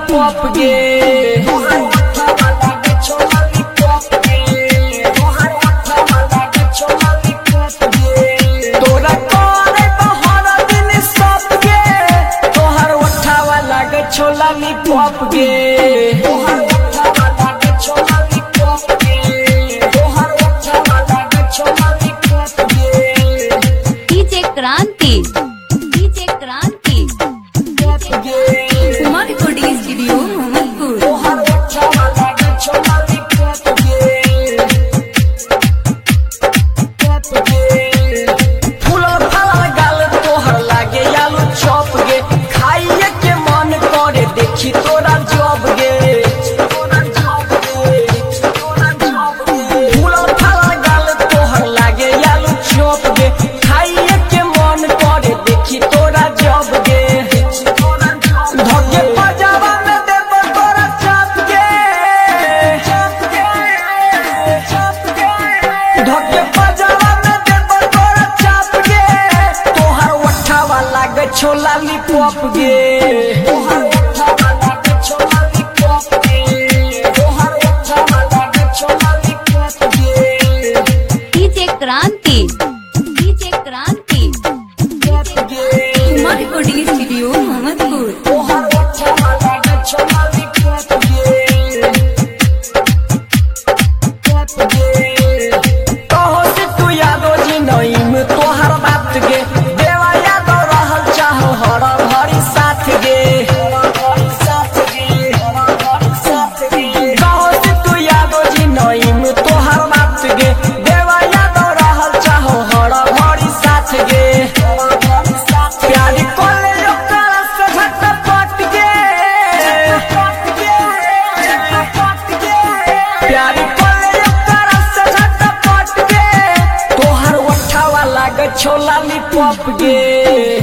Lollipop गे तोरा करे बहर दिन सब गे तोहर उठावा लागे छोला लॉलीपॉप गे क्रांति कुमार रिकॉर्डिंग स्टूडियो मोहम्मदपुर। फूल फल गाल तोहर लागे आलू चॉप गे खाइए के मन करे देखी तोरा जॉब गे फूल फल गाल तोहर लागे आलू चॉप गे खाइए के मन करे देखी तोरा जॉब गे धोके पजामा में देब तोरा चाप गे धोके पजामा में देब तोरा चाप गे तोहर उठावा लागे छोला लॉलीपॉप गे क्रांति कुमार रिकॉर्डिंग स्टूडियो मोहम्मदपुर। कहो से तू यादो जी नईम तोहर बात गे देवा यादो रहल चाहो हर भरी साथ गे कहो से तू यादो जी नईम तोहर बात गे देवा यादो रहल चाहो हर भरी साथ गे प्यारी कोले ओकरा से झटपट गे प्यारी कोले ओकरा से झटपट गे तोहर उठावा लागे छोला लॉलीपॉप गे।